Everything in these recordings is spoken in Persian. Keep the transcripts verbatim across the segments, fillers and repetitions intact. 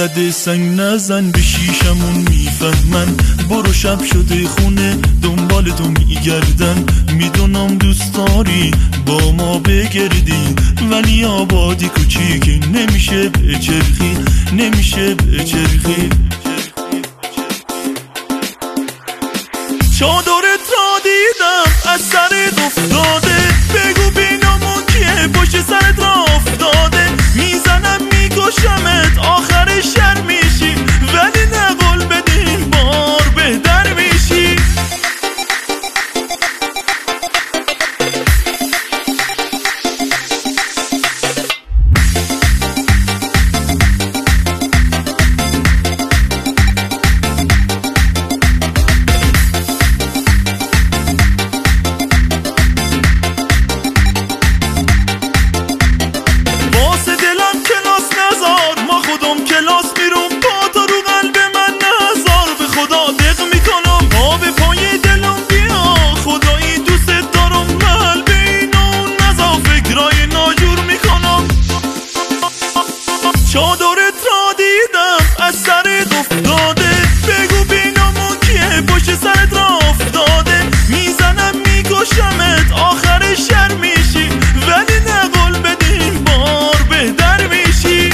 اینقدر سنگ نزن به شیشمون میفهمن، برو شب شده خونه دنبال تو میگردن. میدونم دوست داری با ما بگردی، ولی آبادی کوچیک نمیشه بچرخی، نمیشه بچرخی. چادرت را دیدم از سرت افتاده، بگو بینامون کیه پشت سرت را افتاده. میزنم میکشمت آخر شر میشی، ولی نقل بدین بار بهتر میشی. کلاس میرم با تا رو قلب من نزار، به خدا دق میکنم با به پای دلم بیا، خدایی دوست دارم قلب اینو نزا، فکرای ناجور میکنم. چادرت را دیدم از سرت افتاده، بگو بینامون کیه پشت سرت را افتاده. میزنم میکشمت آخر شر میشی، ولی نقل بدین بار بهتر میشی.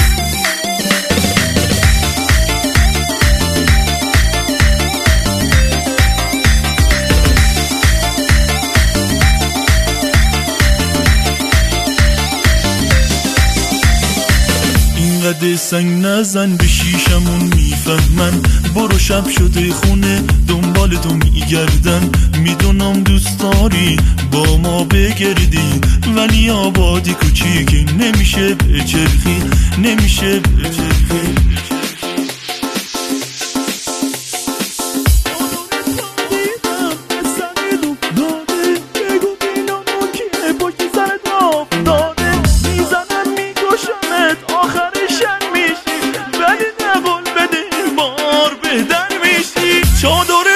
اینقدر سنگ نزن به شیشمون میفهمن، برو شب شده خونه دنبال تو میگردن. میدونم دوست داری با ما بگردی، ولی آبادی کوچیک نمیشه بچرخی، نمیشه بچرخی. آخر شن میشی، ولی نقل بدین بار بهتر میشی. چادر